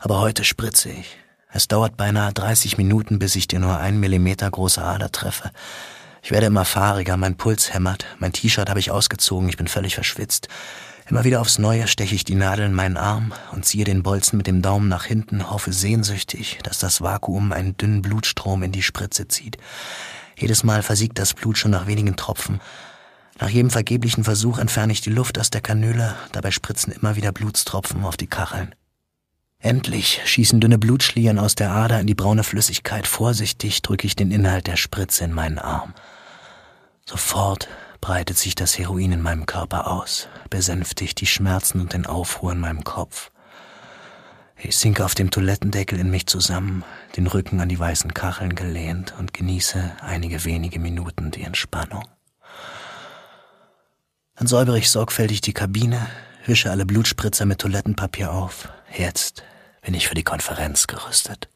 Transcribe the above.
Aber heute spritze ich. Es dauert beinahe 30 Minuten, bis ich die nur 1 Millimeter große Ader treffe. Ich werde immer fahriger, mein Puls hämmert, mein T-Shirt habe ich ausgezogen, ich bin völlig verschwitzt. Immer wieder aufs Neue steche ich die Nadel in meinen Arm und ziehe den Bolzen mit dem Daumen nach hinten, hoffe sehnsüchtig, dass das Vakuum einen dünnen Blutstrom in die Spritze zieht. Jedes Mal versiegt das Blut schon nach wenigen Tropfen. Nach jedem vergeblichen Versuch entferne ich die Luft aus der Kanüle, dabei spritzen immer wieder Blutstropfen auf die Kacheln. Endlich schießen dünne Blutschlieren aus der Ader in die braune Flüssigkeit. Vorsichtig drücke ich den Inhalt der Spritze in meinen Arm. Sofort breitet sich das Heroin in meinem Körper aus, besänftigt die Schmerzen und den Aufruhr in meinem Kopf. Ich sinke auf dem Toilettendeckel in mich zusammen, den Rücken an die weißen Kacheln gelehnt und genieße einige wenige Minuten die Entspannung. Dann säubere ich sorgfältig die Kabine, wische alle Blutspritzer mit Toilettenpapier auf. Jetzt bin ich für die Konferenz gerüstet.